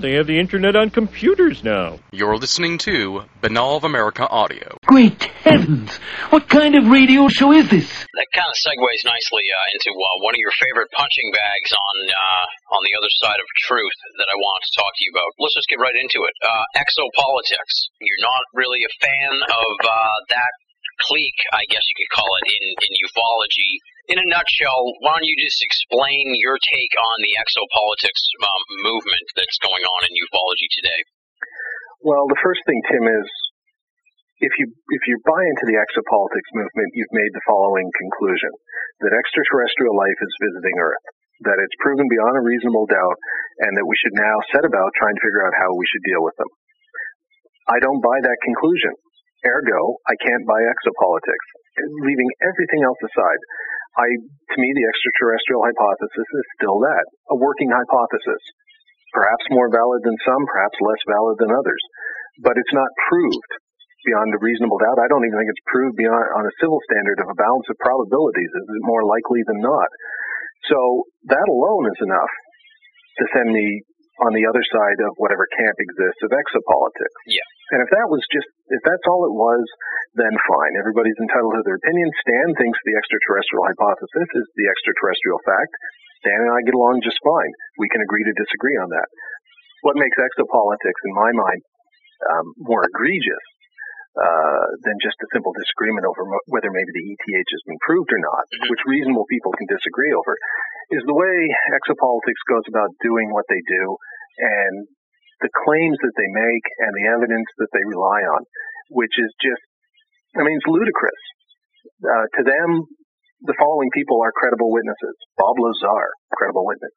They have the internet on computers now. You're listening to Banal of America Audio. Great heavens! What kind of radio show is this? That kind of segues nicely into one of your favorite punching bags on the other side of truth that I want to talk to you about. Let's just get right into it. Exopolitics. You're not really a fan of that clique, I guess you could call it, in ufology. In a nutshell, why don't you just explain your take on the exopolitics movement that's going on in ufology today? Well, the first thing, Tim, is if you buy into the exopolitics movement, you've made the following conclusion: that extraterrestrial life is visiting Earth, that it's proven beyond a reasonable doubt, and that we should now set about trying to figure out how we should deal with them. I don't buy that conclusion. Ergo, I can't buy exopolitics. Leaving everything else aside, to me, the extraterrestrial hypothesis is still that, a working hypothesis. Perhaps more valid than some, perhaps less valid than others. But it's not proved beyond a reasonable doubt. I don't even think it's proved beyond on a civil standard of a balance of probabilities. Is it more likely than not? So that alone is enough to send me on the other side of whatever camp exists of exopolitics. Yeah. And if that's all it was, then fine. Everybody's entitled to their opinion. Stan thinks the extraterrestrial hypothesis is the extraterrestrial fact. Stan and I get along just fine. We can agree to disagree on that. What makes exopolitics, in my mind, more egregious than just a simple disagreement over whether maybe the ETH has been proved or not, which reasonable people can disagree over, is the way exopolitics goes about doing what they do and the claims that they make and the evidence that they rely on, which is just, it's ludicrous. To them, the following people are credible witnesses. Bob Lazar, credible witness.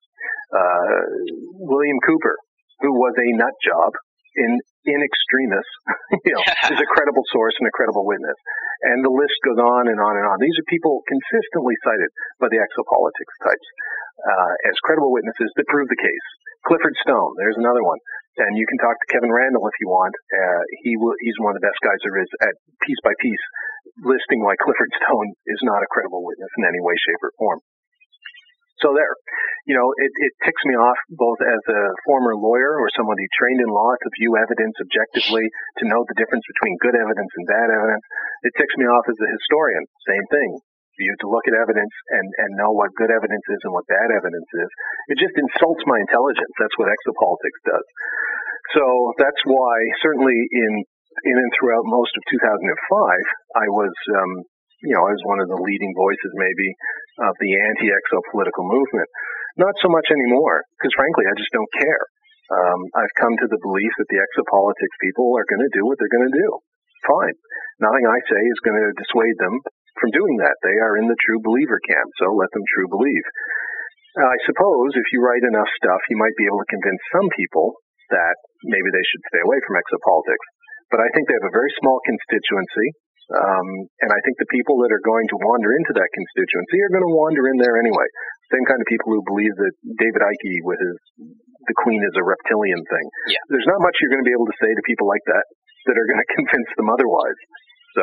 William Cooper, who was a nut job in extremis, is a credible source and a credible witness. And the list goes on and on and on. These are people consistently cited by the exopolitics types as credible witnesses that prove the case. Clifford Stone, there's another one. And you can talk to Kevin Randall if you want. He's one of the best guys there is at piece by piece listing why Clifford Stone is not a credible witness in any way, shape, or form. So there, it ticks me off both as a former lawyer or somebody trained in law to view evidence objectively, to know the difference between good evidence and bad evidence. It ticks me off as a historian. Same thing. You to look at evidence and know what good evidence is and what bad evidence is. It just insults my intelligence. That's what exopolitics does. So that's why, certainly in and throughout most of 2005, I was one of the leading voices maybe of the anti-exopolitical movement. Not so much anymore, because frankly, I just don't care. I've come to the belief that the exopolitics people are going to do what they're going to do. Fine. Nothing I say is going to dissuade them from doing that. They are in the true believer camp, so let them true believe. I suppose if you write enough stuff, you might be able to convince some people that maybe they should stay away from exopolitics. But I think they have a very small constituency, and I think the people that are going to wander into that constituency are going to wander in there anyway. Same kind of people who believe that David Icke with the Queen is a reptilian thing. Yeah. There's not much you're going to be able to say to people like that are going to convince them otherwise. So,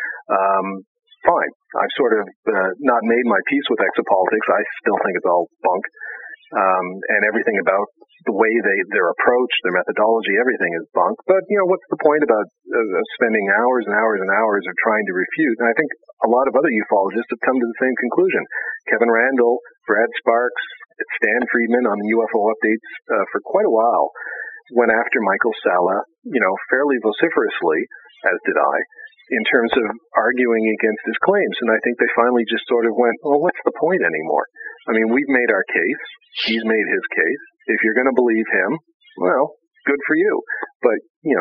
fine. I've sort of not made my peace with exopolitics. I still think it's all bunk. And everything about the way their approach, their methodology, everything is bunk. But, what's the point about spending hours and hours and hours of trying to refute? And I think a lot of other ufologists have come to the same conclusion. Kevin Randall, Brad Sparks, Stan Friedman on the UFO updates for quite a while went after Michael Salla, fairly vociferously, as did I, in terms of arguing against his claims. And I think they finally just sort of went, well, what's the point anymore? We've made our case. He's made his case. If you're going to believe him, well, good for you. But,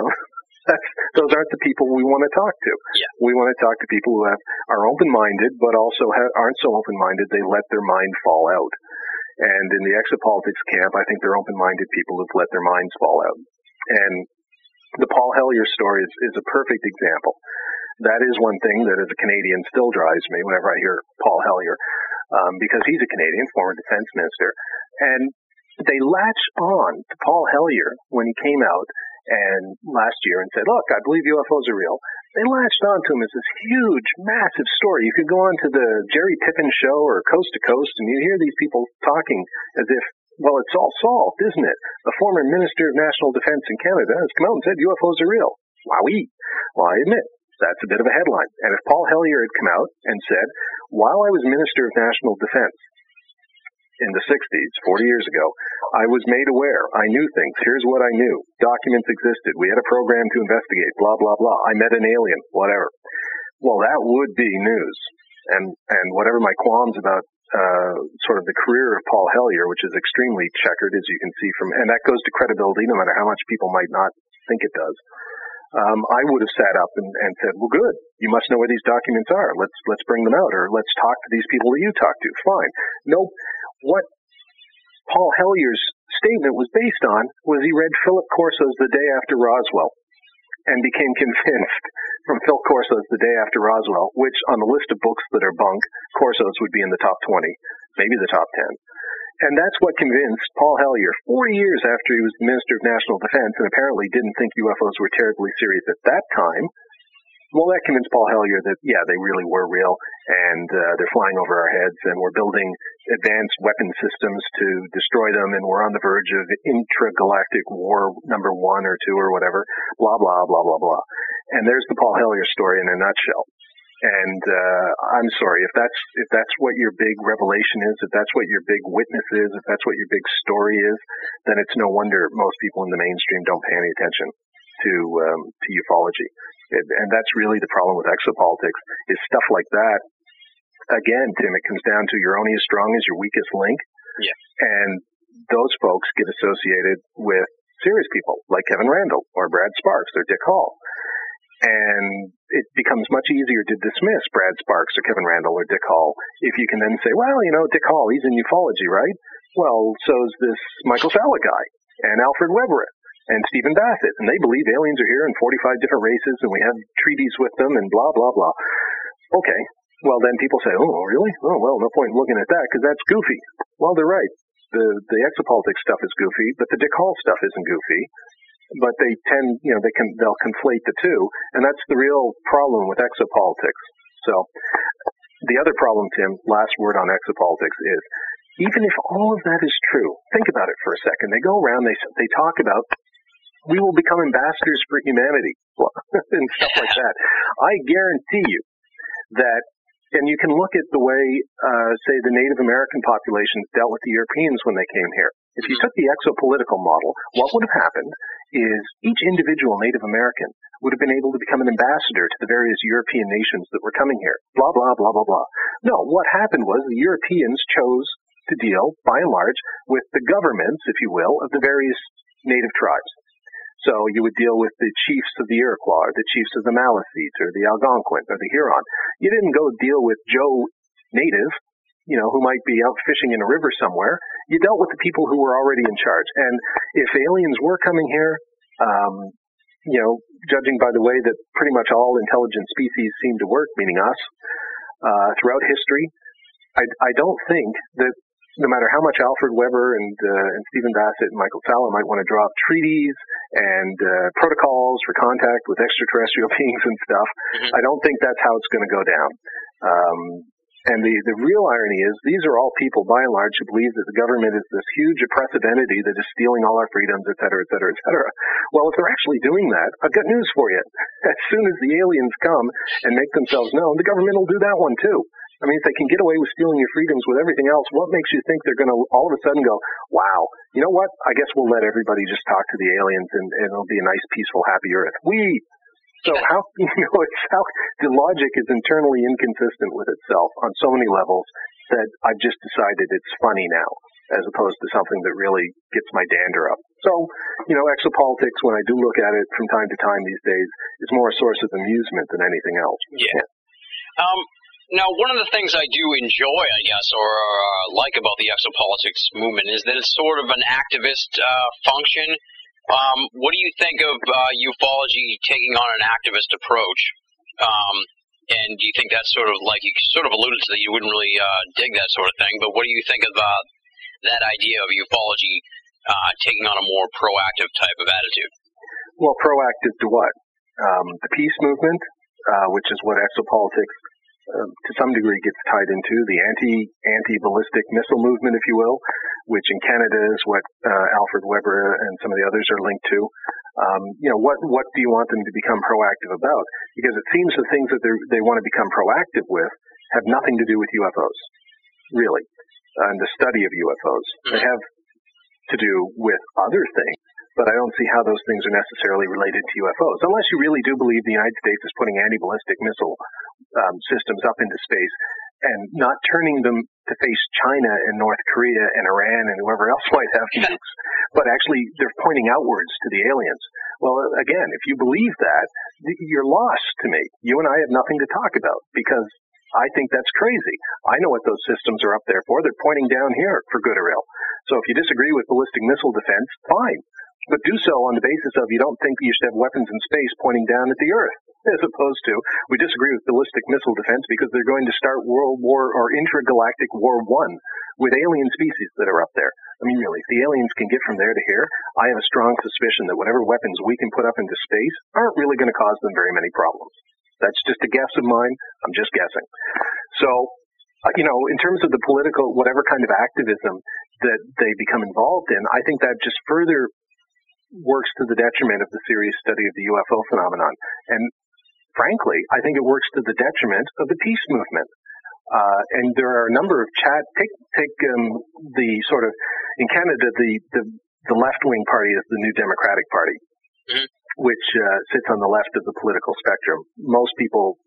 those aren't the people we want to talk to. Yeah. We want to talk to people who are open-minded, but also aren't so open-minded they let their mind fall out. And in the exopolitics camp, I think they're open-minded people who've let their minds fall out. And the Paul Hellyer story is a perfect example. That is one thing that as a Canadian still drives me whenever I hear Paul Hellyer, because he's a Canadian, former defense minister. And they latch on to Paul Hellyer when he came out and last year and said, look, I believe UFOs are real. They latched on to him as this huge, massive story. You could go on to the Jerry Pippin show or Coast to Coast, and you hear these people talking as if Well, it's all solved, isn't it? The former Minister of National Defense in Canada has come out and said UFOs are real. Wowee. Well, I admit, that's a bit of a headline. And if Paul Hellyer had come out and said, while I was Minister of National Defense in the 60s, 40 years ago, I was made aware. I knew things. Here's what I knew. Documents existed. We had a program to investigate, blah, blah, blah. I met an alien, whatever. Well, that would be news. And whatever my qualms about sort of the career of Paul Hellyer, which is extremely checkered, as you can see from, and that goes to credibility, no matter how much people might not think it does. I would have sat up and said, well, good. You must know where these documents are. Let's bring them out, or let's talk to these people that you talk to. Fine. Nope. What Paul Hellyer's statement was based on was he read Philip Corso's The Day After Roswell and became convinced from Phil Corso's The Day After Roswell, which on the list of books that are bunk, Corso's would be in the top 20, maybe the top 10. And that's what convinced Paul Hellyer, 40 years after he was the Minister of National Defense and apparently didn't think UFOs were terribly serious at that time. Well, that convinced Paul Hellyer that, yeah, they really were real, and they're flying over our heads, and we're building advanced weapon systems to destroy them, and we're on the verge of intragalactic war number 1 or 2 or whatever, blah, blah, blah, blah, blah. And there's the Paul Hellyer story in a nutshell. And I'm sorry, if that's what your big revelation is, if that's what your big witness is, if that's what your big story is, then it's no wonder most people in the mainstream don't pay any attention to ufology. And that's really the problem with exopolitics, is stuff like that. Again, Tim, it comes down to you're only as strong as your weakest link. Yeah. And those folks get associated with serious people like Kevin Randall or Brad Sparks or Dick Hall. And it becomes much easier to dismiss Brad Sparks or Kevin Randall or Dick Hall if you can then say, well, Dick Hall, he's in ufology, right? Well, so's this Michael Salla guy and Alfred Weber and Stephen Bassett, and they believe aliens are here in 45 different races, and we have treaties with them, and blah, blah, blah. Okay, well, then people say, oh, really? Oh, well, no point in looking at that, because that's goofy. Well, they're right. The exopolitics stuff is goofy, but the Dick Hall stuff isn't goofy. But they tend, they'll conflate the two, and that's the real problem with exopolitics. So, the other problem, Tim, last word on exopolitics is, even if all of that is true, think about it for a second. They go around, they talk about, we will become ambassadors for humanity, and stuff like that. I guarantee you that, and you can look at the way, say, the Native American populations dealt with the Europeans when they came here. If you took the exopolitical model, what would have happened is each individual Native American would have been able to become an ambassador to the various European nations that were coming here. Blah, blah, blah, blah, blah. No, what happened was the Europeans chose to deal, by and large, with the governments, if you will, of the various native tribes. So you would deal with the chiefs of the Iroquois, or the chiefs of the Maliseet, or the Algonquin, or the Huron. You didn't go deal with Joe Native, who might be out fishing in a river somewhere. You dealt with the people who were already in charge. And if aliens were coming here, judging by the way that pretty much all intelligent species seem to work, meaning us, throughout history, I don't think that no matter how much Alfred Weber and Stephen Bassett and Michael Salla might want to draw up treaties and protocols for contact with extraterrestrial beings and stuff, I don't think that's how it's going to go down. And the real irony is these are all people, by and large, who believe that the government is this huge oppressive entity that is stealing all our freedoms, et cetera, et cetera, et cetera. Well, if they're actually doing that, I've got news for you. As soon as the aliens come and make themselves known, the government will do that one too. I mean, if they can get away with stealing your freedoms with everything else, what makes you think they're going to all of a sudden go, wow, you know what? I guess we'll let everybody just talk to the aliens and it'll be a nice, peaceful, happy Earth. So how, it's how the logic is internally inconsistent with itself on so many levels that I've just decided it's funny now, as opposed to something that really gets my dander up. So, exopolitics, when I do look at it from time to time these days, is more a source of amusement than anything else. Yeah. Now, one of the things I do enjoy, I guess, or like about the exopolitics movement is that it's sort of an activist function. What do you think of ufology taking on an activist approach? And do you think that's sort of like, you sort of alluded to that you wouldn't really dig that sort of thing, but what do you think about that idea of ufology taking on a more proactive type of attitude? Well, proactive to what? The peace movement, which is what exopolitics to some degree gets tied into the anti-ballistic missile movement, if you will, which in Canada is what Alfred Weber and some of the others are linked to. What do you want them to become proactive about? Because it seems the things that they want to become proactive with have nothing to do with UFOs, really, and the study of UFOs. They have to do with other things, but I don't see how those things are necessarily related to UFOs, unless you really do believe the United States is putting anti-ballistic missile systems up into space and not turning them to face China and North Korea and Iran and whoever else might have nukes, but actually they're pointing outwards to the aliens. Well, again, if you believe that, you're lost to me. You and I have nothing to talk about because I think that's crazy. I know what those systems are up there for. They're pointing down here for good or ill. So if you disagree with ballistic missile defense, fine. But do so on the basis of you don't think you should have weapons in space pointing down at the Earth, as opposed to we disagree with ballistic missile defense because they're going to start World War or Intragalactic War I with alien species that are up there. I mean, really, if the aliens can get from there to here, I have a strong suspicion that whatever weapons we can put up into space aren't really going to cause them very many problems. That's just a guess of mine. I'm just guessing. So, in terms of the political, whatever kind of activism that they become involved in, I think that just further works to the detriment of the serious study of the UFO phenomenon. And frankly, I think it works to the detriment of the peace movement. And there are a number of take the sort of, in Canada, the left-wing party is the New Democratic Party, which sits on the left of the political spectrum. Most people,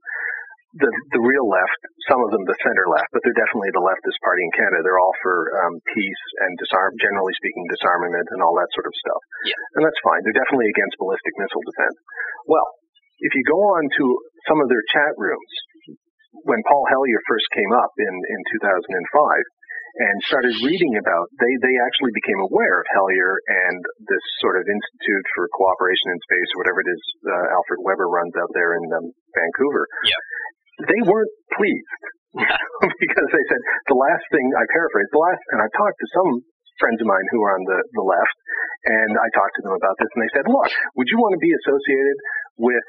the real left, some of them the center left, but they're definitely the leftist party in Canada. They're all for peace and generally speaking, disarmament and all that sort of stuff. Yeah. And that's fine. They're definitely against ballistic missile defense. Well, if you go on to some of their chat rooms, when Paul Hellyer first came up in 2005 and started reading about, they actually became aware of Hellyer and this sort of Institute for Cooperation in Space, or whatever it is Alfred Weber runs out there in Vancouver. Yeah. They weren't pleased because they said the last thing, I paraphrase, and I talked to some friends of mine who are on the left, and I talked to them about this, and they said, look, would you want to be associated with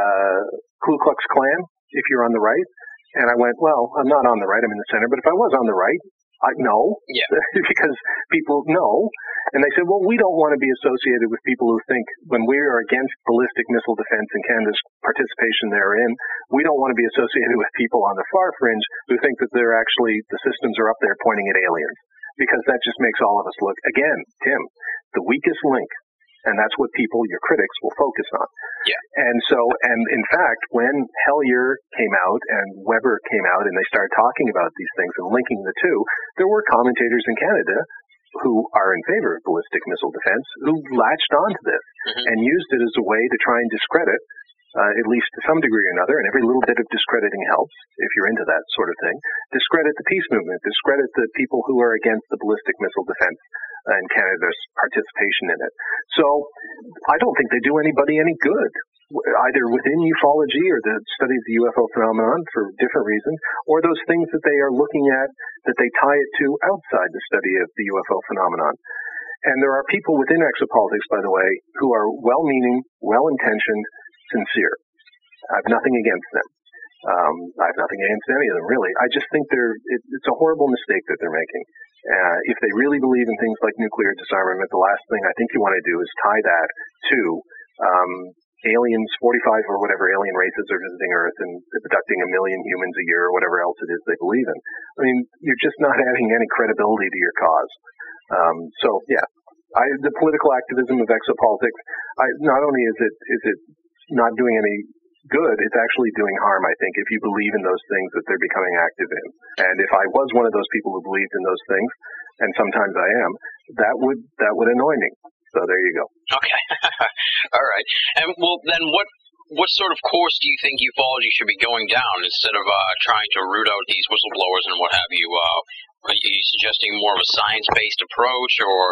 Ku Klux Klan if you're on the right? And I went, well, I'm not on the right, I'm in the center, but if I was on the right, no, yeah. because people know. And they said, well, we don't want to be associated with people who think when we are against ballistic missile defense and Canada's participation therein, we don't want to be associated with people on the far fringe who think that they're actually, the systems are up there pointing at aliens. Because that just makes all of us look, again, Tim, the weakest link. And that's what people, your critics, will focus on. Yeah. And in fact, when Hellyer came out and Weber came out and they started talking about these things and linking the two, there were commentators in Canada who are in favor of ballistic missile defense who latched onto this and used it as a way to try and discredit, at least to some degree or another, and every little bit of discrediting helps if you're into that sort of thing, discredit the peace movement, discredit the people who are against the ballistic missile defense and Canada's participation in it. So I don't think they do anybody any good, either within ufology or the study of the UFO phenomenon for different reasons, or those things that they are looking at that they tie it to outside the study of the UFO phenomenon. And there are people within exopolitics, by the way, who are well-meaning, well-intentioned, sincere. I have nothing against them. I have nothing against any of them, really. I just think it's a horrible mistake that they're making. If they really believe in things like nuclear disarmament, the last thing I think you want to do is tie that to aliens, 45 or whatever alien races are visiting Earth and abducting 1 million humans a year or whatever else it is they believe in. I mean, you're just not adding any credibility to your cause. The political activism of exopolitics, not only is it not doing any good, it's actually doing harm, I think, if you believe in those things that they're becoming active in. And if I was one of those people who believed in those things, and sometimes I am, that would annoy me. So there you go. Okay. All right. And well, then what sort of course do you think ufology should be going down instead of trying to root out these whistleblowers and what have you? Are you suggesting more of a science-based approach, or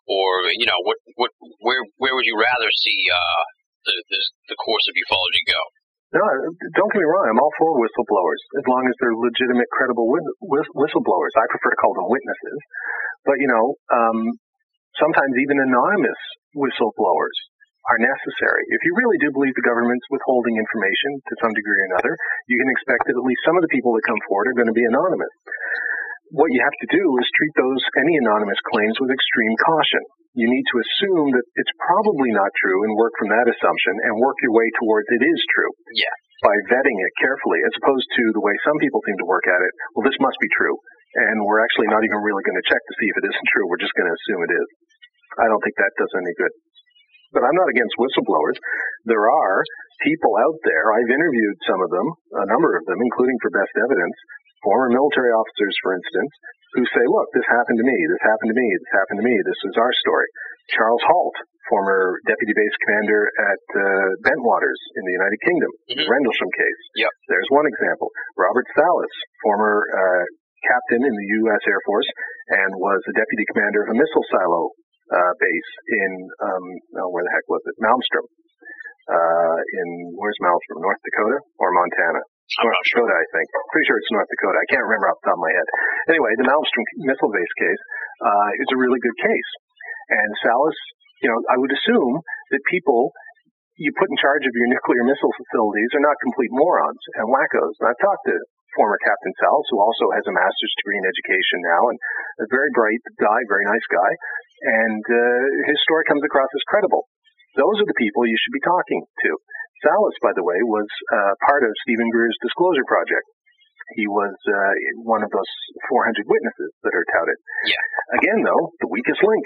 where would you rather see the course of ufology go? No, don't get me wrong. I'm all for whistleblowers, as long as they're legitimate, credible whistleblowers. I prefer to call them witnesses. But, sometimes even anonymous whistleblowers are necessary. If you really do believe the government's withholding information to some degree or another, you can expect that at least some of the people that come forward are going to be anonymous. What you have to do is treat any anonymous claims with extreme caution. You need to assume that it's probably not true and work from that assumption and work your way towards it is true. Yeah. By vetting it carefully, as opposed to the way some people seem to work at it. Well, this must be true. And we're actually not even really going to check to see if it isn't true. We're just going to assume it is. I don't think that does any good. But I'm not against whistleblowers. There are people out there, I've interviewed some of them, a number of them, including for Best Evidence, former military officers, for instance, who say, look, this happened to me, this happened to me, this happened to me, this is our story. Charles Halt, former deputy base commander at Bentwaters in the United Kingdom, the Rendlesham case. Yep. There's one example. Robert Salas, former captain in the U.S. Air Force and was the deputy commander of a missile silo base in, where the heck was it? Malmstrom. Where's Malmstrom? North Dakota or Montana? North Dakota, I think. Pretty sure it's North Dakota. I can't remember off the top of my head. Anyway, the Malmstrom missile base case is a really good case. And Salas, I would assume that people you put in charge of your nuclear missile facilities are not complete morons and wackos. And I've talked to former Captain Salas, who also has a master's degree in education now, and a very bright guy, very nice guy. And his story comes across as credible. Those are the people you should be talking to. Salas, by the way, was part of Stephen Greer's Disclosure Project. He was one of those 400 witnesses that are touted. Yeah. Again, though, the weakest link.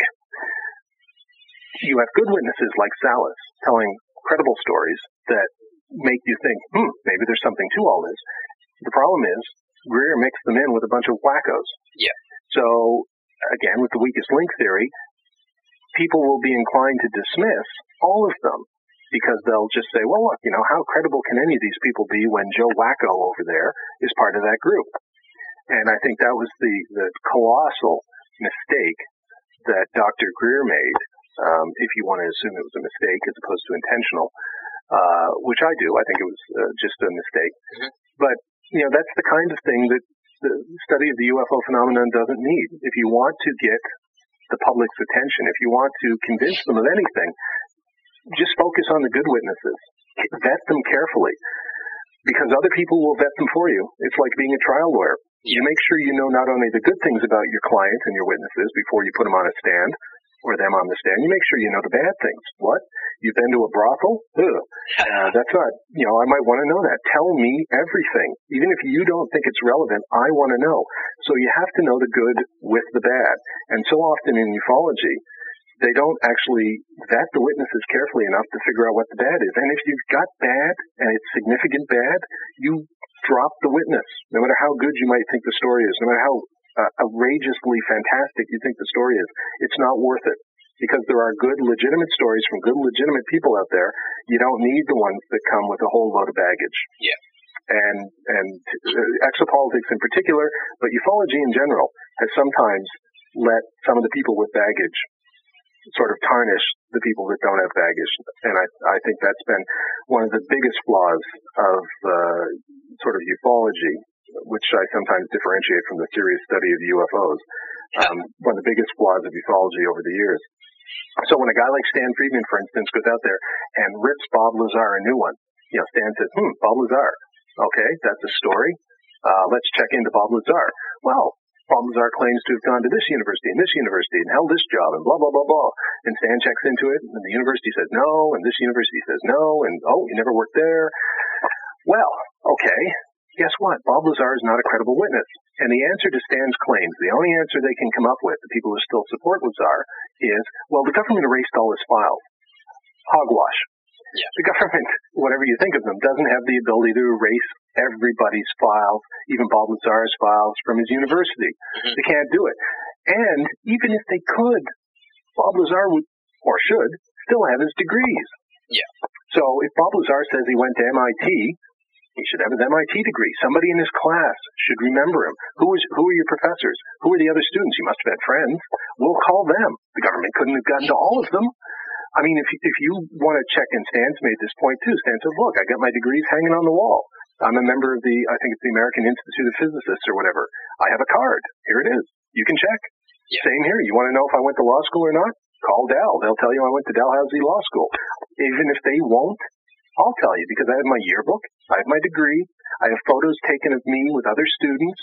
You have good witnesses like Salas telling credible stories that make you think, maybe there's something to all this. The problem is, Greer mixed them in with a bunch of wackos. Yeah. So, again, with the weakest link theory, people will be inclined to dismiss all of them because they'll just say, well, look, how credible can any of these people be when Joe Wacko over there is part of that group? And I think that was the colossal mistake that Dr. Greer made, if you want to assume it was a mistake as opposed to intentional, which I do. I think it was just a mistake. Mm-hmm. But, that's the kind of thing that the study of the UFO phenomenon doesn't need. If you want to get the public's attention, if you want to convince them of anything, just focus on the good witnesses. Vet them carefully, because other people will vet them for you. It's like being a trial lawyer. You make sure you know not only the good things about your client and your witnesses before you put them on a stand, or them on the stand. You make sure you know the bad things. What? You've been to a brothel? That's not, I might want to know that. Tell me everything. Even if you don't think it's relevant, I want to know. So you have to know the good with the bad. And so often in ufology, they don't actually vet the witnesses carefully enough to figure out what the bad is. And if you've got bad, and it's significant bad, you drop the witness. No matter how good you might think the story is, no matter how outrageously fantastic you think the story is, it's not worth it. Because there are good, legitimate stories from good, legitimate people out there. You don't need the ones that come with a whole load of baggage. Yeah. And exopolitics in particular, but ufology in general, has sometimes let some of the people with baggage sort of tarnish the people that don't have baggage. And I think that's been one of the biggest flaws of sort of ufology, which I sometimes differentiate from the serious study of UFOs. One of the biggest flaws of ufology over the years. So when a guy like Stan Friedman, for instance, goes out there and rips Bob Lazar a new one, Stan says, Bob Lazar. Okay, that's a story. Let's check into Bob Lazar. Well, Bob Lazar claims to have gone to this university and held this job and blah, blah, blah, blah. And Stan checks into it, and the university says no, and this university says no, and you never worked there. Well, okay. Guess what? Bob Lazar is not a credible witness. And the answer to Stan's claims, the only answer they can come up with, the people who still support Lazar, is, well, the government erased all his files. Hogwash. Yeah. The government, whatever you think of them, doesn't have the ability to erase everybody's files, even Bob Lazar's files, from his university. Mm-hmm. They can't do it. And even if they could, Bob Lazar would, or should, still have his degrees. Yeah. So if Bob Lazar says he went to MIT, he should have his MIT degree. Somebody in his class should remember him. Who are your professors? Who are the other students? You must have had friends. We'll call them. The government couldn't have gotten to all of them. I mean, if you want to check in, Stan's made this point too. Stan says, look, I got my degrees hanging on the wall. I'm a member of I think it's the American Institute of Physicists or whatever. I have a card. Here it is. You can check. Yeah. Same here. You want to know if I went to law school or not? Call Dal. They'll tell you I went to Dalhousie Law School. Even if they won't, I'll tell you, because I have my yearbook, I have my degree, I have photos taken of me with other students,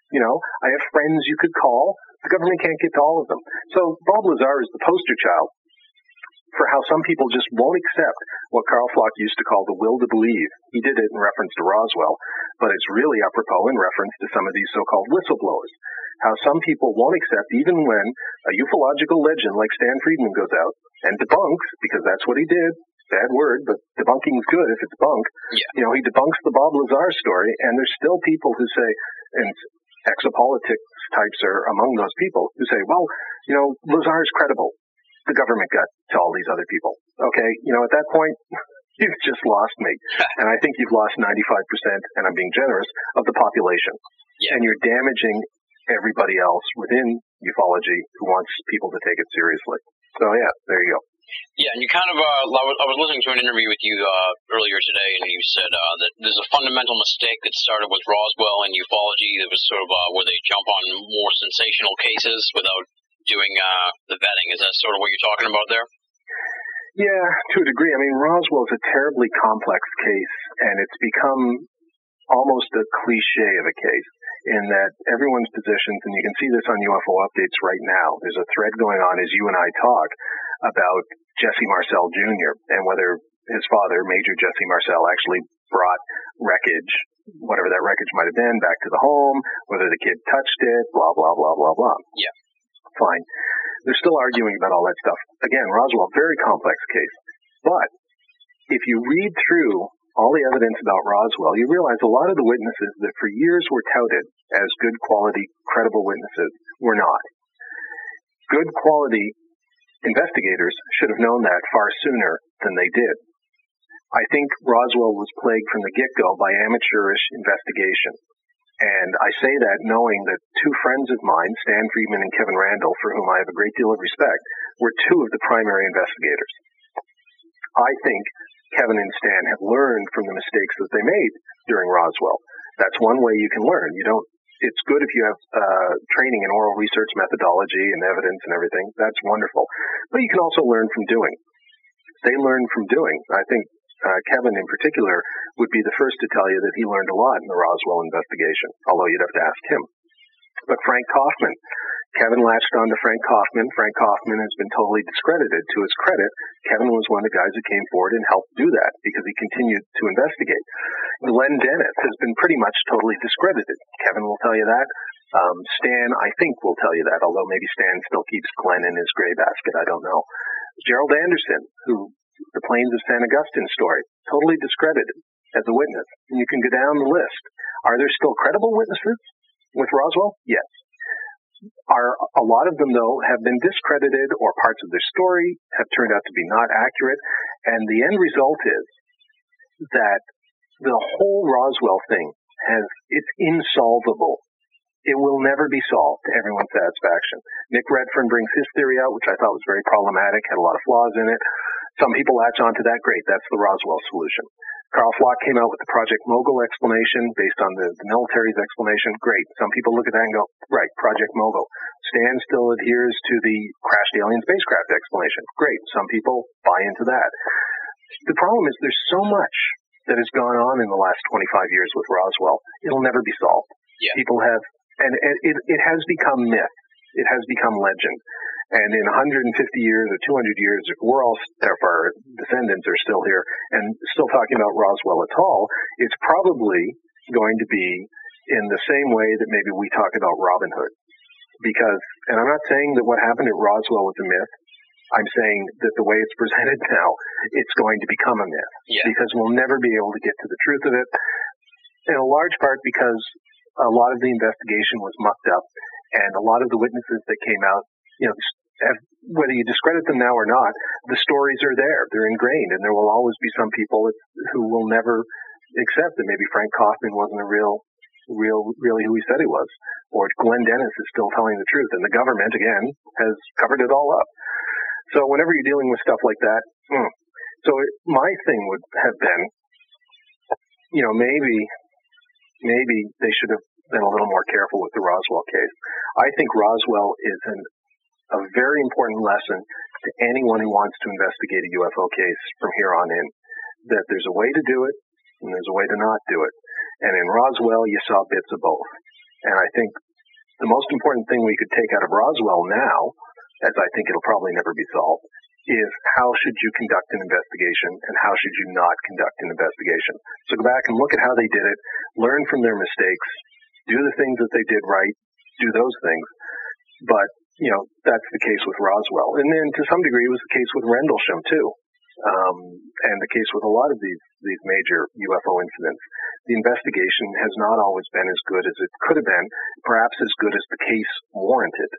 I have friends you could call. The government can't get to all of them. So Bob Lazar is the poster child for how some people just won't accept what Carl Flock used to call the will to believe. He did it in reference to Roswell, but it's really apropos in reference to some of these so-called whistleblowers. How some people won't accept even when a ufological legend like Stan Friedman goes out and debunks, because that's what he did. Bad word, but debunking's good if it's bunk. Yeah. He debunks the Bob Lazar story, and there's still people who say, and exopolitics types are among those people, who say, well, Lazar's credible. The government got to all these other people. Okay, at that point, you've just lost me. And I think you've lost 95%, and I'm being generous, of the population. Yeah. And you're damaging everybody else within ufology who wants people to take it seriously. So, yeah, there you go. Yeah, and you kind of, I was listening to an interview with you earlier today, and you said that there's a fundamental mistake that started with Roswell and ufology. That was sort of where they jump on more sensational cases without doing the vetting. Is that sort of what you're talking about there? Yeah, to a degree. I mean, Roswell is a terribly complex case, and it's become almost a cliche of a case in that everyone's positions, and you can see this on UFO Updates right now, there's a thread going on as you and I talk about Jesse Marcel Jr. and whether his father, Major Jesse Marcel, actually brought wreckage, whatever that wreckage might have been, back to the home, whether the kid touched it, blah, blah, blah, blah, blah. Yeah. Fine. They're still arguing about all that stuff. Again, Roswell, very complex case. But if you read through all the evidence about Roswell, you realize a lot of the witnesses that for years were touted as good quality, credible witnesses were not. Good quality investigators should have known that far sooner than they did. I think Roswell was plagued from the get-go by amateurish investigation. And I say that knowing that two friends of mine, Stan Friedman and Kevin Randall, for whom I have a great deal of respect, were two of the primary investigators. I think Kevin and Stan have learned from the mistakes that they made during Roswell. That's one way you can learn. It's good if you have training in oral research methodology and evidence and everything. That's wonderful. But you can also learn from doing. They learn from doing. I think Kevin in particular would be the first to tell you that he learned a lot in the Roswell investigation, although you'd have to ask him. But Frank Kaufman, Kevin latched on to Frank Kaufman. Frank Kaufman has been totally discredited. To his credit, Kevin was one of the guys who came forward and helped do that because he continued to investigate. Glenn Dennis has been pretty much totally discredited. Kevin will tell you that. Stan, I think, will tell you that, although maybe Stan still keeps Glenn in his gray basket. I don't know. Gerald Anderson, who the Plains of San Augustine story, totally discredited as a witness. And you can go down the list. Are there still credible witnesses with Roswell? Yes. A lot of them, though, have been discredited or parts of their story have turned out to be not accurate. And the end result is that the whole Roswell thing it's insolvable. It will never be solved to everyone's satisfaction. Nick Redfern brings his theory out, which I thought was very problematic, had a lot of flaws in it. Some people latch onto that. Great, that's the Roswell solution. Carl Flock came out with the Project Mogul explanation based on the military's explanation. Great. Some people look at that and go, right, Project Mogul. Stan still adheres to the crashed alien spacecraft explanation. Great. Some people buy into that. The problem is there's so much that has gone on in the last 25 years with Roswell. It'll never be solved. Yeah. People have, and it has become myth. It has become legend. And in 150 years or 200 years, if our descendants are still here and still talking about Roswell at all, it's probably going to be in the same way that maybe we talk about Robin Hood. Because, and I'm not saying that what happened at Roswell was a myth. I'm saying that the way it's presented now, it's going to become a myth. Yeah. Because we'll never be able to get to the truth of it. In a large part because a lot of the investigation was mucked up and a lot of the witnesses that came out, whether you discredit them now or not, the stories are there. They're ingrained, and there will always be some people who will never accept that maybe Frank Kaufman wasn't really who he said he was, or Glenn Dennis is still telling the truth, and the government, again, has covered it all up. So whenever you're dealing with stuff like that, my thing would have been, maybe they should have been a little more careful with the Roswell case. I think Roswell is a very important lesson to anyone who wants to investigate a UFO case from here on in, that there's a way to do it and there's a way to not do it. And in Roswell, you saw bits of both. And I think the most important thing we could take out of Roswell now, as I think it'll probably never be solved, is how should you conduct an investigation and how should you not conduct an investigation. So go back and look at how they did it, learn from their mistakes, do the things that they did right, do those things. But, that's the case with Roswell. And then to some degree it was the case with Rendlesham too. And the case with a lot of these major UFO incidents. The investigation has not always been as good as it could have been, perhaps as good as the case warranted.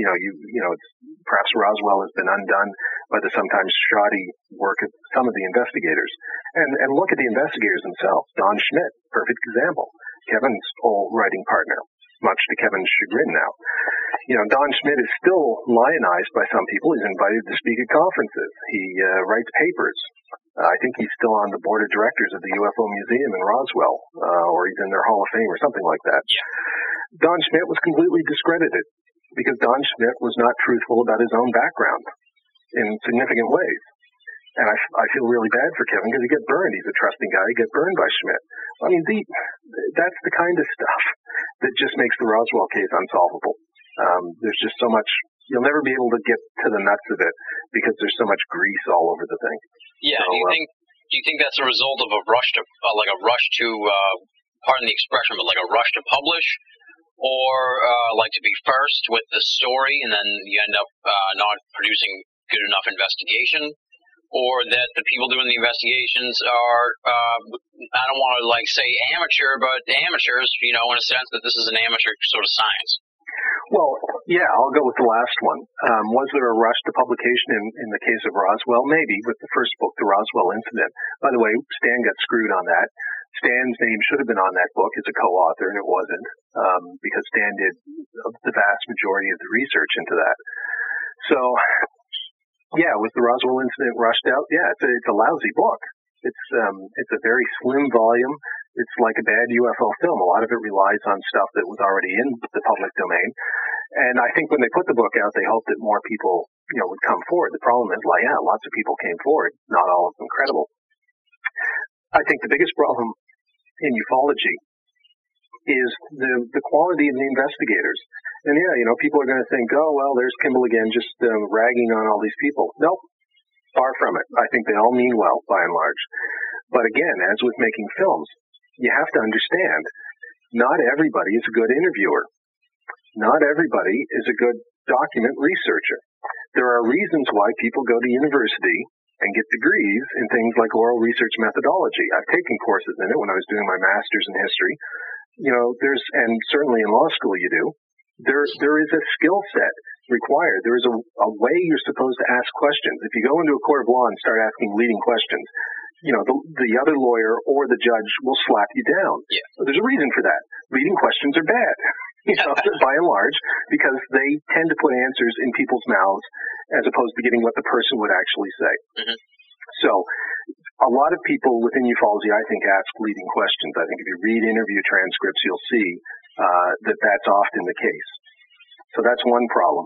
Perhaps Roswell has been undone by the sometimes shoddy work of some of the investigators. And look at the investigators themselves. Don Schmitt, perfect example. Kevin's old writing partner, much to Kevin's chagrin now. Don Schmitt is still lionized by some people. He's invited to speak at conferences. He writes papers. I think he's still on the board of directors of the UFO Museum in Roswell, or he's in their Hall of Fame or something like that. Yeah. Don Schmitt was completely discredited because Don Schmitt was not truthful about his own background in significant ways. And I feel really bad for Kevin because he got burned. He's a trusting guy. He got burned by Schmitt. I mean, that's the kind of stuff that just makes the Roswell case unsolvable. There's just so much. You'll never be able to get to the nuts of it because there's so much grease all over the thing. Yeah. So, do you think that's a result of a rush to pardon the expression, but like a rush to publish, or like to be first with the story and then you end up not producing good enough investigation? Or that the people doing the investigations are, I don't want to say amateur, but amateurs, in a sense that this is an amateur sort of science. Well, yeah, I'll go with the last one. Was there a rush to publication in the case of Roswell? Maybe, with the first book, The Roswell Incident. By the way, Stan got screwed on that. Stan's name should have been on that book as a co-author, and it wasn't, because Stan did the vast majority of the research into that. So, yeah, was the Roswell Incident rushed out? Yeah, it's a lousy book. It's a very slim volume. It's like a bad UFO film. A lot of it relies on stuff that was already in the public domain. And I think when they put the book out, they hoped that more people, would come forward. The problem is, lots of people came forward, not all of them credible. I think the biggest problem in ufology is the quality of the investigators. And people are going to think, oh, well, there's Kimball again, just ragging on all these people. Nope, far from it. I think they all mean well, by and large. But again, as with making films, you have to understand, not everybody is a good interviewer. Not everybody is a good document researcher. There are reasons why people go to university and get degrees in things like oral research methodology. I've taken courses in it when I was doing my master's in history. And certainly in law school you do. There is a skill set required. There is a way you're supposed to ask questions. If you go into a court of law and start asking leading questions, the other lawyer or the judge will slap you down. Yeah. So there's a reason for that. Leading questions are bad, by and large, because they tend to put answers in people's mouths as opposed to getting what the person would actually say. Mm-hmm. So a lot of people within ufology, I think, ask leading questions. I think if you read interview transcripts, you'll see that's often the case. So that's one problem.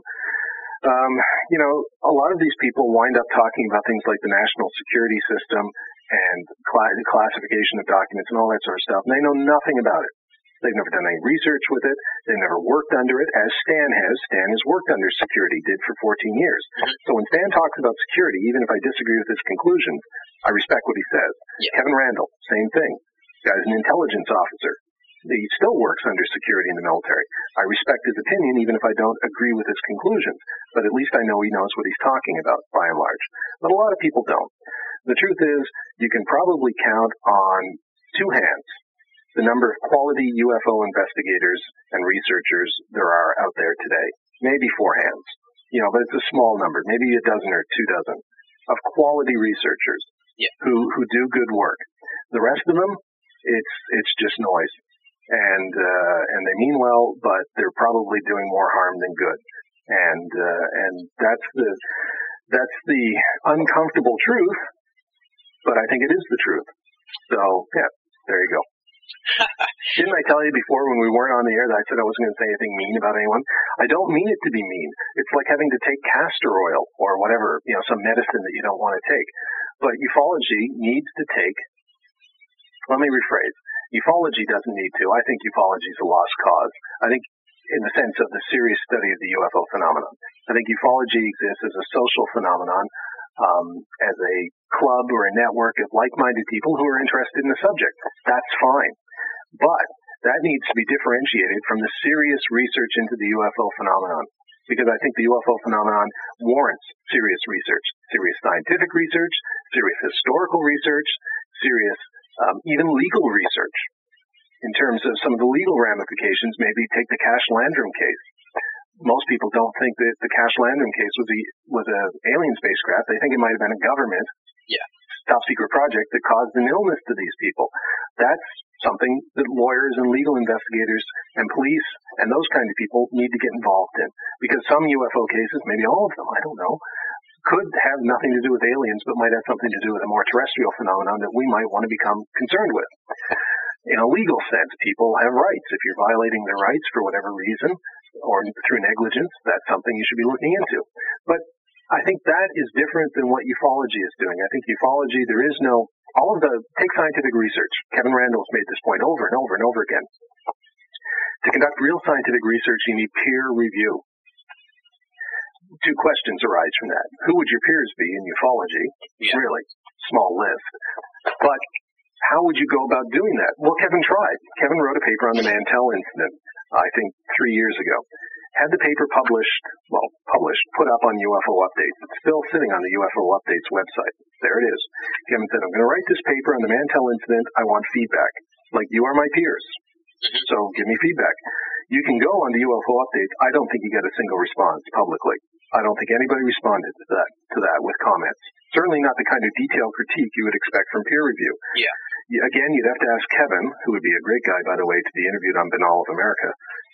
A lot of these people wind up talking about things like the national security system and classification of documents and all that sort of stuff, and they know nothing about it. They've never done any research with it. They've never worked under it, as Stan has. Stan has worked under security, did for 14 years. So when Stan talks about security, even if I disagree with his conclusions, I respect what he says. Yeah. Kevin Randle, same thing. Guy's an intelligence officer. He still works under security in the military. I respect his opinion, even if I don't agree with his conclusions. But at least I know he knows what he's talking about, by and large. But a lot of people don't. The truth is, you can probably count on two hands the number of quality UFO investigators and researchers there are out there today. Maybe four hands, but it's a small number, maybe a dozen or 2 dozen of quality researchers who do good work. The rest of them, it's just noise. And they mean well, but they're probably doing more harm than good. And that's the uncomfortable truth, but I think it is the truth. So, yeah, there you go. Didn't I tell you before when we weren't on the air that I said I wasn't going to say anything mean about anyone? I don't mean it to be mean. It's like having to take castor oil or whatever, some medicine that you don't want to take. But ufology needs to take, let me rephrase, ufology doesn't need to. I think ufology is a lost cause. I think in the sense of the serious study of the UFO phenomenon. I think ufology exists as a social phenomenon, as a club or a network of like-minded people who are interested in the subject. That's fine. But that needs to be differentiated from the serious research into the UFO phenomenon, because I think the UFO phenomenon warrants serious research, serious scientific research, serious historical research, serious even legal research. In terms of some of the legal ramifications, maybe take the Cash Landrum case. Most people don't think that the Cash Landrum case was a alien spacecraft. They think it might have been a government top secret project that caused an illness to these people. That's something that lawyers and legal investigators and police and those kind of people need to get involved in. Because some UFO cases, maybe all of them, I don't know, could have nothing to do with aliens, but might have something to do with a more terrestrial phenomenon that we might want to become concerned with. In a legal sense, people have rights. If you're violating their rights for whatever reason, or through negligence, that's something you should be looking into. But I think that is different than what ufology is doing. I think ufology, there is no, take scientific research. Kevin Randall's made this point over and over and over again. To conduct real scientific research, you need peer review. Two questions arise from that. Who would your peers be in ufology? Yeah. Really, small list. But how would you go about doing that? Well, Kevin tried. Kevin wrote a paper on the Mantell incident, I think 3 years ago. Had the paper put up on UFO Updates. It's still sitting on the UFO Updates website. There it is. Kevin said, I'm going to write this paper on the Mantell incident. I want feedback. Like, you are my peers. So give me feedback. You can go on the UFO Updates. I don't think you get a single response publicly. I don't think anybody responded to that with comments. Certainly not the kind of detailed critique you would expect from peer review. Yeah. Again, you'd have to ask Kevin, who would be a great guy, by the way, to be interviewed on Binnall of America,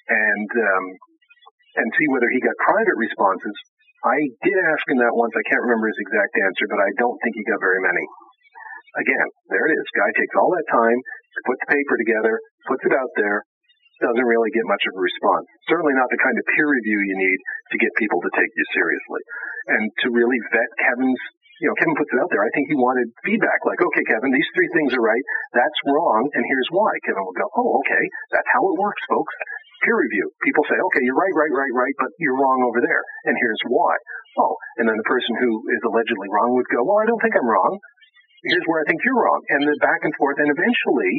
and see whether he got private responses. I did ask him that once. I can't remember his exact answer, but I don't think he got very many. Again, there it is. Guy takes all that time to put the paper together, puts it out there, doesn't really get much of a response. Certainly not the kind of peer review you need to get people to take you seriously. And to really vet Kevin's, Kevin puts it out there. I think he wanted feedback, like, okay, Kevin, these three things are right. That's wrong, and here's why. Kevin will go, oh, okay, that's how it works, folks. Peer review. People say, okay, you're right, but you're wrong over there, and here's why. Oh, and then the person who is allegedly wrong would go, well, I don't think I'm wrong. Here's where I think you're wrong. And then back and forth, and eventually,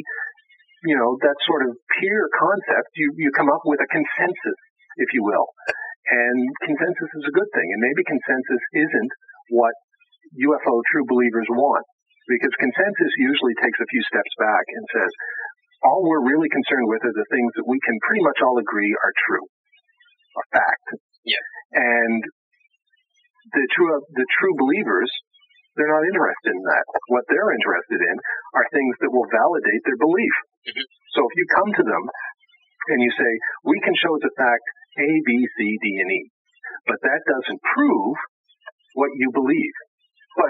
that sort of peer concept, you come up with a consensus, if you will. And consensus is a good thing. And maybe consensus isn't what UFO true believers want, because consensus usually takes a few steps back and says, all we're really concerned with are the things that we can pretty much all agree are true, are fact. Yeah. And the true believers, they're not interested in that. What they're interested in are things that will validate their belief. Mm-hmm. So if you come to them and you say, we can show as a fact A, B, C, D, and E, but that doesn't prove what you believe. But,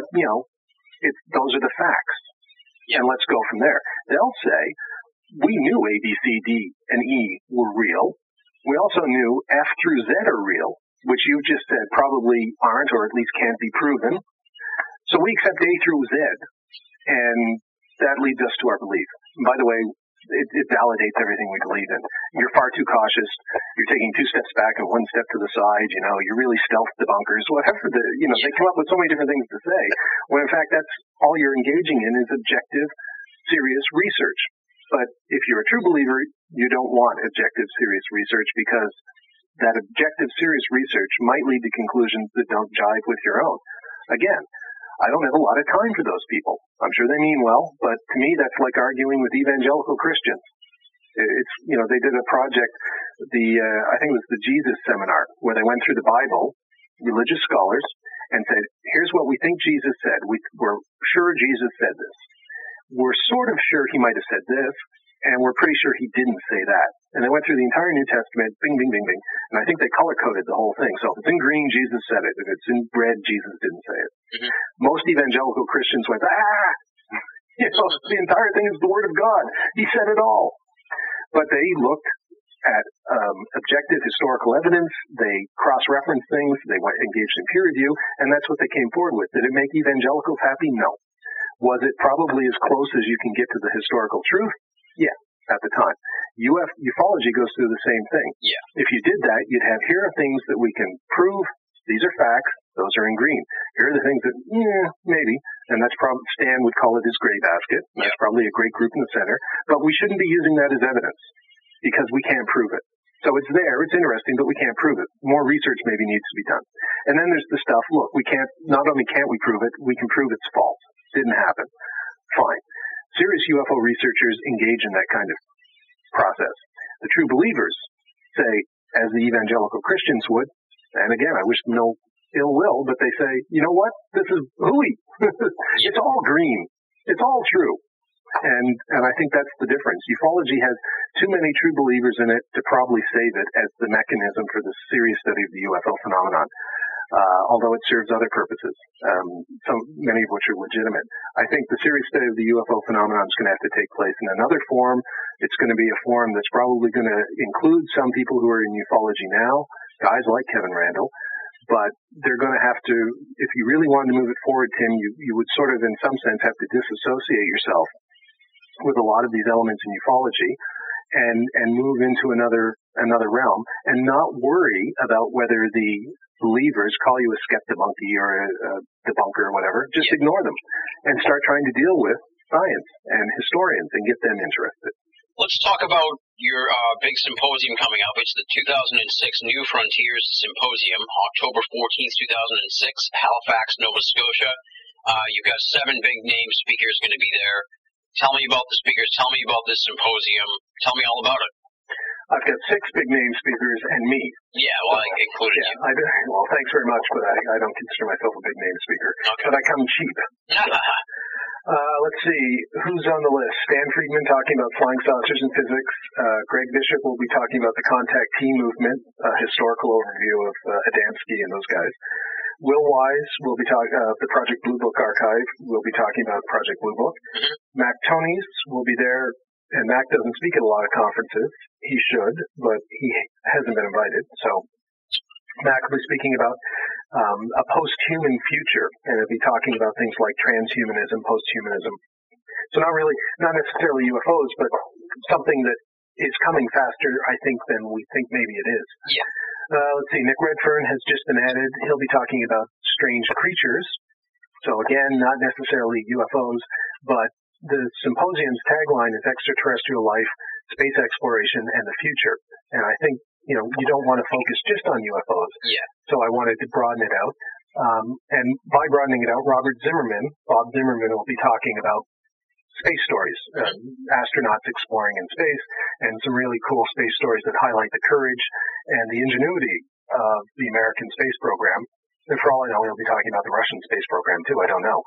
those are the facts. Yeah. And let's go from there. They'll say, we knew A, B, C, D, and E were real. We also knew F through Z are real, which you just said probably aren't, or at least can't be proven. So we accept A through Z, and that leads us to our belief. And by the way, it validates everything we believe in. You're far too cautious. You're taking 2 steps back and 1 step to the side. You're really stealth debunkers. Whatever they come up with so many different things to say. When in fact, that's all you're engaging in is objective, serious research. But if you're a true believer, you don't want objective, serious research, because that objective, serious research might lead to conclusions that don't jive with your own. Again, I don't have a lot of time for those people. I'm sure they mean well, but to me, that's like arguing with evangelical Christians. It's, they did a project, I think it was the Jesus Seminar, where they went through the Bible, religious scholars, and said, here's what we think Jesus said. We're sure Jesus said this. We're sort of sure he might have said this, and we're pretty sure he didn't say that. And they went through the entire New Testament, bing, bing, bing, bing, and I think they color-coded the whole thing. So if it's in green, Jesus said it. If it's in red, Jesus didn't say it. Mm-hmm. Most evangelical Christians went, The entire thing is the Word of God. He said it all. But they looked at objective historical evidence. They cross-referenced things. They engaged in peer review, and that's what they came forward with. Did it make evangelicals happy? No. Was it probably as close as you can get to the historical truth? Yeah, at the time. Ufology goes through the same thing. Yeah. If you did that, you'd have, here are things that we can prove. These are facts. Those are in green. Here are the things that, maybe. And that's probably, Stan would call it his gray basket. That's probably a great group in the center. But we shouldn't be using that as evidence because we can't prove it. So it's there. It's interesting, but we can't prove it. More research maybe needs to be done. And then there's the stuff, look, we can't, not only can't we prove it, we can prove it's false. Didn't happen. Fine. Serious UFO researchers engage in that kind of process. The true believers say, as the evangelical Christians would, and again, I wish them no ill will, but they say, you know what? This is hooey. It's all green. It's all true. And I think that's the difference. Ufology has too many true believers in it to probably save it as the mechanism for the serious study of the UFO phenomenon. Although it serves other purposes, many of which are legitimate. I think the serious study of the UFO phenomenon is going to have to take place in another form. It's going to be a form that's probably going to include some people who are in ufology now, guys like Kevin Randle, but they're going to have to, if you really wanted to move it forward, Tim, you would sort of, in some sense, have to disassociate yourself with a lot of these elements in ufology and move into another realm and not worry about whether the believers call you a skeptibunky or a debunker or whatever. Just ignore them and start trying to deal with science and historians and get them interested. Let's talk about your big symposium coming up. It's the 2006 New Frontiers Symposium, October 14th, 2006, Halifax, Nova Scotia. You've got 7 big name speakers going to be there. Tell me about the speakers. Tell me about this symposium. Tell me all about it. I've got 6 big name speakers and me. Yeah, well, I included you. Well, thanks very much, but I don't consider myself a big name speaker. Okay. But I come cheap. Let's see, who's on the list? Stan Friedman talking about flying saucers and physics. Greg Bishop will be talking about the contact T movement, historical overview of Adamski and those guys. Will Wise will be talking the Project Blue Book Archive. We'll be talking about Project Blue Book. Mac Tonys will be there, and Mac doesn't speak at a lot of conferences. He should, but he hasn't been invited. So Mac will be speaking about a post-human future, and he'll be talking about things like transhumanism, post-humanism. So not necessarily UFOs, but something that is coming faster, I think, than we think maybe it is. Yeah. Let's see, Nick Redfern has just been added. He'll be talking about strange creatures. So again, not necessarily UFOs, but the symposium's tagline is extraterrestrial life, space exploration, and the future. And I think, you don't want to focus just on UFOs. Yeah. So I wanted to broaden it out. And by broadening it out, Bob Zimmerman will be talking about space stories, astronauts exploring in space, and some really cool space stories that highlight the courage and the ingenuity of the American space program. And for all I know, he'll be talking about the Russian space program too. I don't know.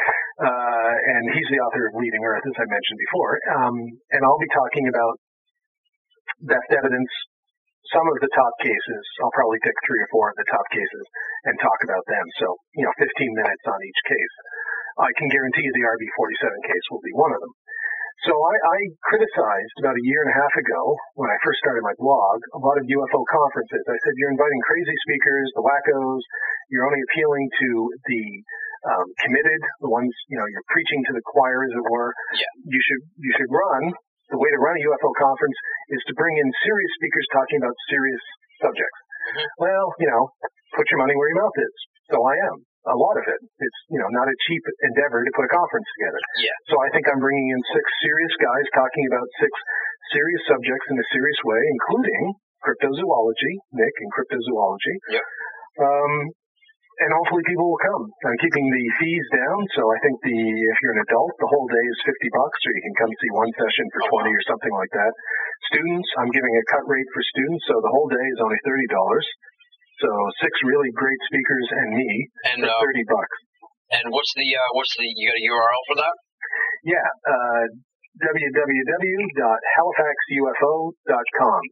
And he's the author of Leaving Earth, as I mentioned before. And I'll be talking about best evidence, some of the top cases. I'll probably pick 3 or 4 of the top cases and talk about them. So, 15 minutes on each case. I can guarantee you the RB-47 case will be one of them. So I criticized about a year and a half ago, when I first started my blog, a lot of UFO conferences. I said, you're inviting crazy speakers, the wackos, you're only appealing to the committed, the ones, you're preaching to the choir, as it were. Yeah. You should run, the way to run a UFO conference is to bring in serious speakers talking about serious subjects. Well, put your money where your mouth is. So I am. A lot of it. It's, not a cheap endeavor to put a conference together. Yeah. So I think I'm bringing in 6 serious guys talking about 6 serious subjects in a serious way, including cryptozoology, Nick, and cryptozoology. Yep. And hopefully people will come. I'm keeping the fees down, so I think if you're an adult, the whole day is $50, or you can come see one session for 20 or something like that. Students, I'm giving a cut rate for students, so the whole day is only $30. So 6 really great speakers and me for $30. And what's the you got a URL for that? Yeah, www.halifaxufo.com.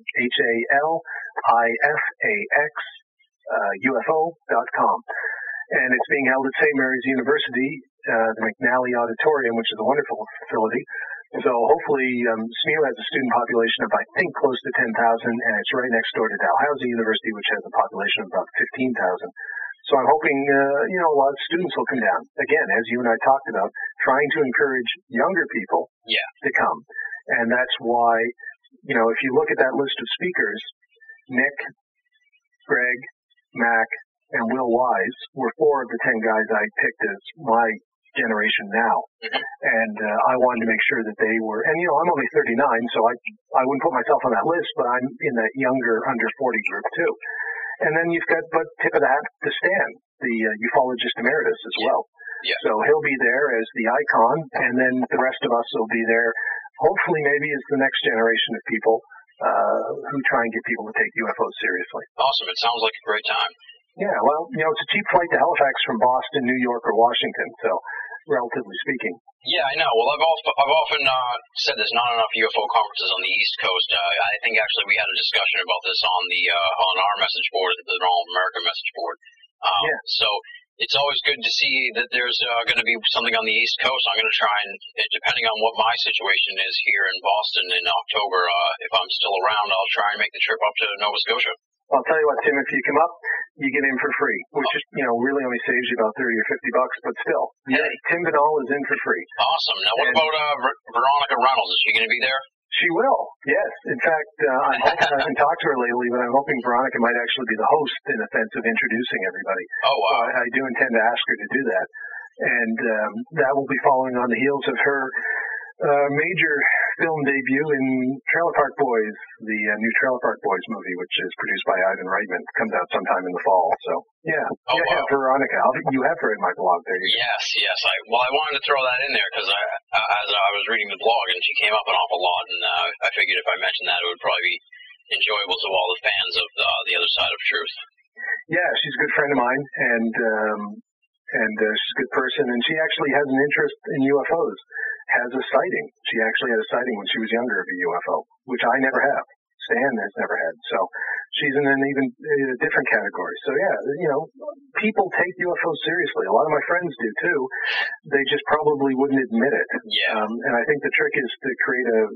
HALIFAX UFO.com. And it's being held at St. Mary's University the McNally Auditorium, which is a wonderful facility. So hopefully, SMU has a student population of, I think, close to 10,000, and it's right next door to Dalhousie University, which has a population of about 15,000. So I'm hoping, a lot of students will come down. Again, as you and I talked about, trying to encourage younger people to come. And that's why, if you look at that list of speakers, Nick, Greg, Mac, and Will Wise were 4 of the 10 guys I picked as my generation now. And I wanted to make sure that they were, and I'm only 39, so I wouldn't put myself on that list, but I'm in that younger under 40 group too. And then you've got, but tip of the hat to Stan, the ufologist emeritus as well. Yeah. So he'll be there as the icon, and then the rest of us will be there, hopefully maybe as the next generation of people who try and get people to take UFOs seriously. Awesome. It sounds like a great time. Yeah, well, it's a cheap flight to Halifax from Boston, New York, or Washington, so relatively speaking. Yeah, I know. Well, I've often said there's not enough UFO conferences on the East Coast. I think actually we had a discussion about this on our message board, the All American message board. So it's always good to see that there's going to be something on the East Coast. I'm going to try and, depending on what my situation is here in Boston in October, if I'm still around, I'll try and make the trip up to Nova Scotia. I'll tell you what, Tim, if you come up, you get in for free, which is, really only saves you about $30 or $50, but still. Hey. Tim Binnall is in for free. Awesome. Now, what about Veronica Reynolds? Is she going to be there? She will, yes. In fact, I'm hoping, I haven't talked to her lately, but I'm hoping Veronica might actually be the host in a sense of introducing everybody. Oh, wow. I do intend to ask her to do that. And that will be following on the heels of her major film debut in Trailer Park Boys, the new Trailer Park Boys movie, which is produced by Ivan Reitman. Comes out sometime in the fall. So, wow. Veronica. You have her in my blog there. Yes. I wanted to throw that in there because as I was reading the blog, and she came up an awful lot, and I figured if I mentioned that, it would probably be enjoyable to all the fans of the other side of truth. Yeah, she's a good friend of mine, and she's a good person, and she actually has an interest in UFOs. Has a sighting. She actually had a sighting when she was younger of a UFO, which I never have. Stan has never had. So she's in an even different category. So people take UFOs seriously. A lot of my friends do too. They just probably wouldn't admit it. Yeah. And I think the trick is to create a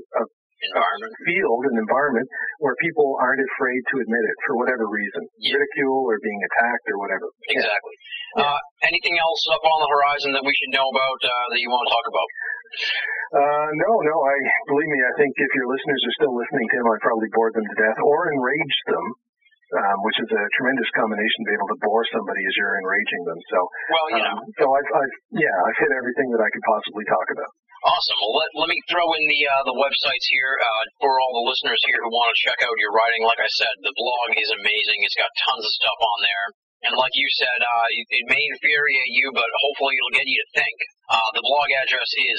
an environment where people aren't afraid to admit it for whatever reason, ridicule or being attacked or whatever. Exactly. Yeah. Anything else up on the horizon that we should know about that you want to talk about? No. Believe me, I think if your listeners are still listening to him, I'd probably bored them to death or enraged them, which is a tremendous combination to be able to bore somebody as you're enraging them. So, so I've hit everything that I could possibly talk about. Awesome. Well, let me throw in the websites here for all the listeners here who want to check out your writing. Like I said, the blog is amazing. It's got tons of stuff on there. And like you said, it may infuriate you, but hopefully it'll get you to think. The blog address is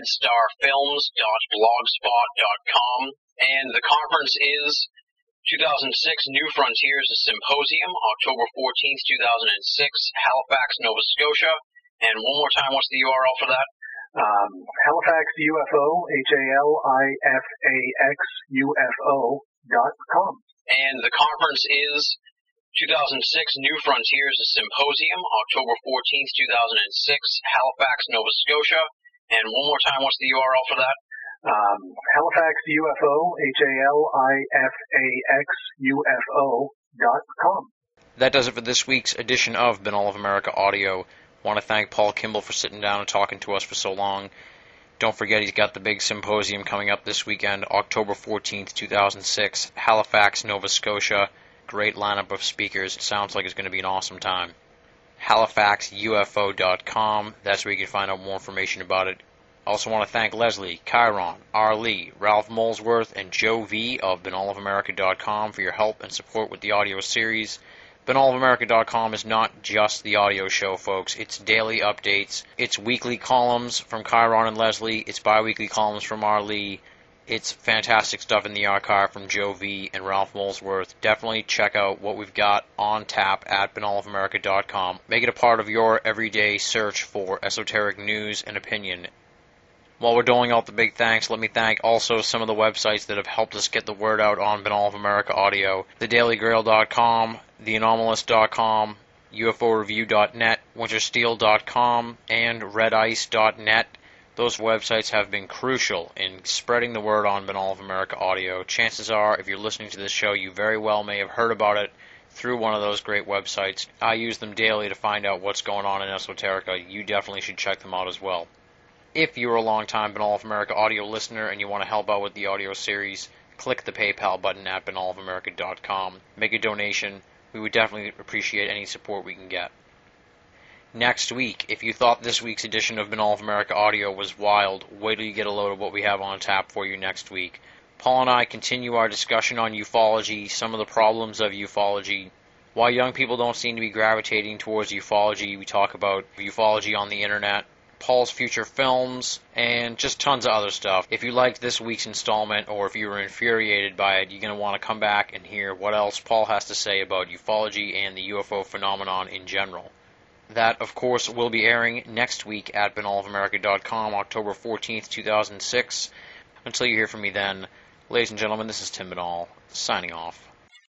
redstarfilms.blogspot.com. And the conference is 2006 New Frontiers Symposium, October 14th, 2006, Halifax, Nova Scotia. And one more time, what's the URL for that? Halifax UFO, HALIFAX UFO.com. And the conference is 2006 New Frontiers Symposium, October 14th, 2006, Halifax, Nova Scotia. And one more time, what's the URL for that? Halifax UFO, HALIFAX UFO.com. That does it for this week's edition of Binnall of America Audio. I want to thank Paul Kimball for sitting down and talking to us for so long. Don't forget he's got the big symposium coming up this weekend, October 14th, 2006, Halifax, Nova Scotia. Great lineup of speakers. It sounds like it's going to be an awesome time. HalifaxUFO.com. That's where you can find out more information about it. I also want to thank Leslie, Chiron, R. Lee, Ralph Molesworth, and Joe V. of BinnallofAmerica.com for your help and support with the audio series. BinnallofAmerica.com is not just the audio show, folks. It's daily updates. It's weekly columns from Chiron and Leslie. It's bi-weekly columns from R. Lee. It's fantastic stuff in the archive from Joe V. and Ralph Molesworth. Definitely check out what we've got on tap at BinnallofAmerica.com. Make it a part of your everyday search for esoteric news and opinion. While we're doling out the big thanks, let me thank also some of the websites that have helped us get the word out on Binnall of America Audio. TheDailyGrail.com, TheAnomalist.com, UFOreview.net, wintersteel.com, and redice.net. Those websites have been crucial in spreading the word on Binnall of America Audio. Chances are, if you're listening to this show, you very well may have heard about it through one of those great websites. I use them daily to find out what's going on in esoterica. You definitely should check them out as well. If you're a long-time Binnall of America Audio listener and you want to help out with the audio series, click the PayPal button at binnallofamerica.com. Make a donation. We would definitely appreciate any support we can get. Next week, if you thought this week's edition of Binnall of America Audio was wild, wait till you get a load of what we have on tap for you next week. Paul and I continue our discussion on ufology, some of the problems of ufology, why young people don't seem to be gravitating towards ufology. We talk about ufology on the internet, Paul's future films, and just tons of other stuff. If you liked this week's installment, or if you were infuriated by it, you're going to want to come back and hear what else Paul has to say about ufology and the UFO phenomenon in general. That, of course, will be airing next week at binnallofamerica.com, October 14th, 2006. Until you hear from me then, ladies and gentlemen, this is Tim Binnall, signing off.